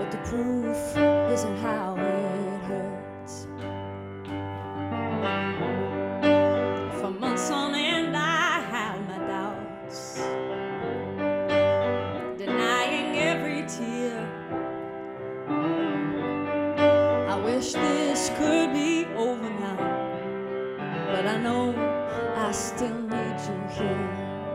but the proof isn't how it hurts. For months on end I had my doubts, denying every tear. I wish this could be over now, but I know I still need you here.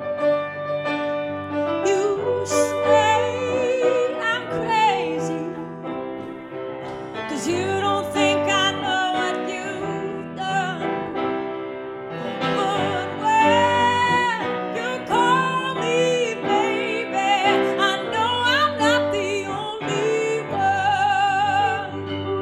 You say I'm crazy, 'cause you don't think I know what you've done. But when you call me baby, I know I'm not the only one.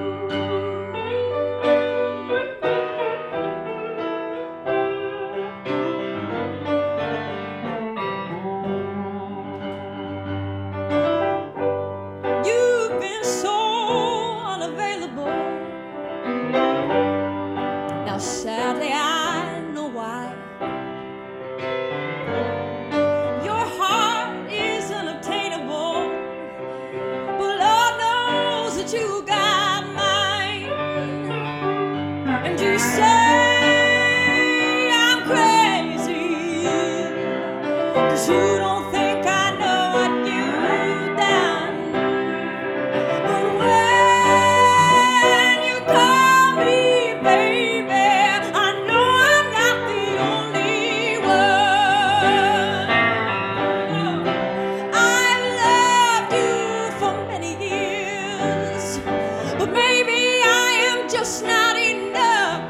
You've been so unavailable. Now sadly I know why. Your heart is unobtainable, but Lord knows that you got mine. And you say I'm crazy, 'cause you don't think I know what you've done. But when you call me baby, I know I'm not the only one. I've loved you for many years, but maybe I am just not enough.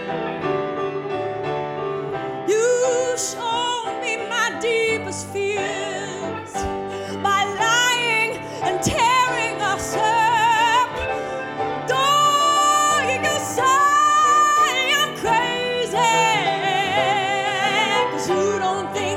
You showed me my deepest fears by lying and tearing us up. Though you can say I'm crazy, 'cause you don't think